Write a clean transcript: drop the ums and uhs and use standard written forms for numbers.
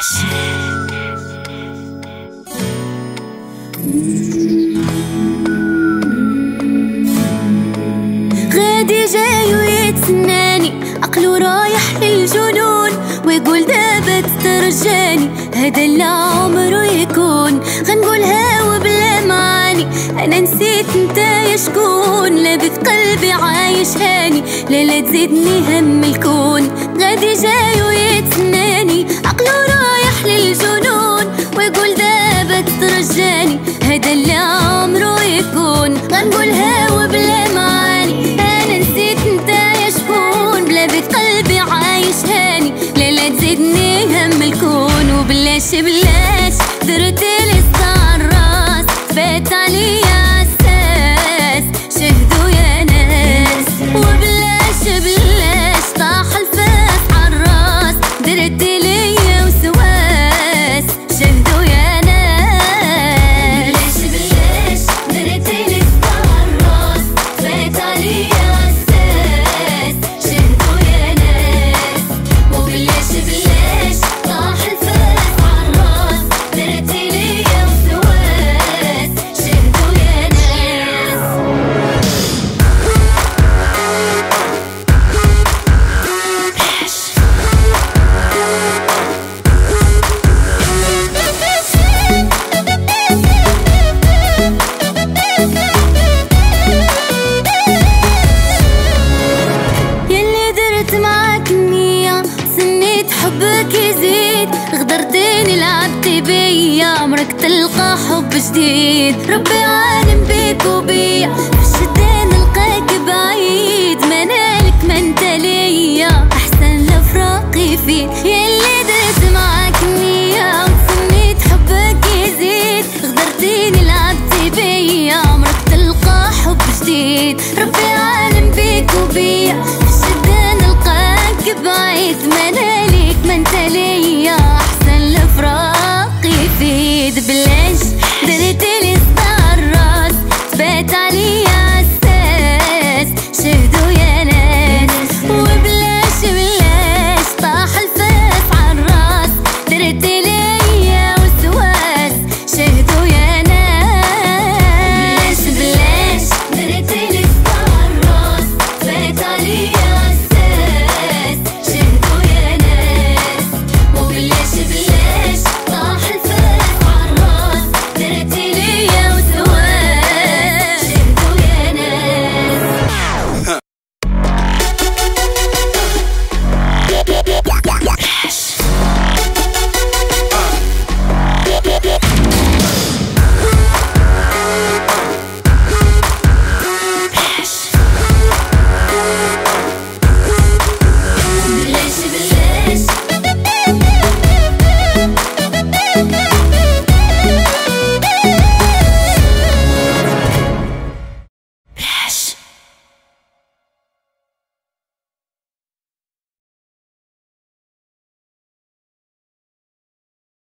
غادي جاي ويتسناني، عقلو رايح للجنون، ويقول دابا ترجاني، هذا اللي عمرو يكون. غنقولها وبلا معاني، انا نسيت نتايا شكون، لا بقلبي عايش هاني، لا تزيدني هم الكون. غادي جاي ويتسناني، عقلو رايح للجنون، ويقول دابا ترجاني، هذا اللي عمرو يكون. غنقولها وبلا معاني، انا نسيت نتايا شكون، بلا بقلبي عايش هاني، لا تزيدني هم الكون. وبلاش بلاش درتلي صداع الراس، فات عليا عالساس، شهدوا يا ناس. وبلاش بلاش طاح الفاس عالراس، درتلي وسواس، شهدوا يا ناس. بلاش بلاش درتلي صداع الراس، فات عليا عالساس، شهدوا يا ناس. وبلاش بلاش طاح الفاس عالراس، درتلي وسواس، شهدوا يا ناس. يلي درت معاك النية، سنيت حبك يزيد، غدرتني لعبت بيا، عمرك تلقى حب جديد. ربي عالم بيك وبيا، فالشتا نلقاك بعيد، منالك ما انت ليا، احسن لفراقي فيك. يلي درت معاك النية، سنيت حبك يزيد، غدرتني لعبت بيا، عمرك تلقى حب جديد. ربي عالم بيك وبيا، فالشتا نلقاك بعيد، منالك ما انت ليا، احسن لفراقي فيد. بلاش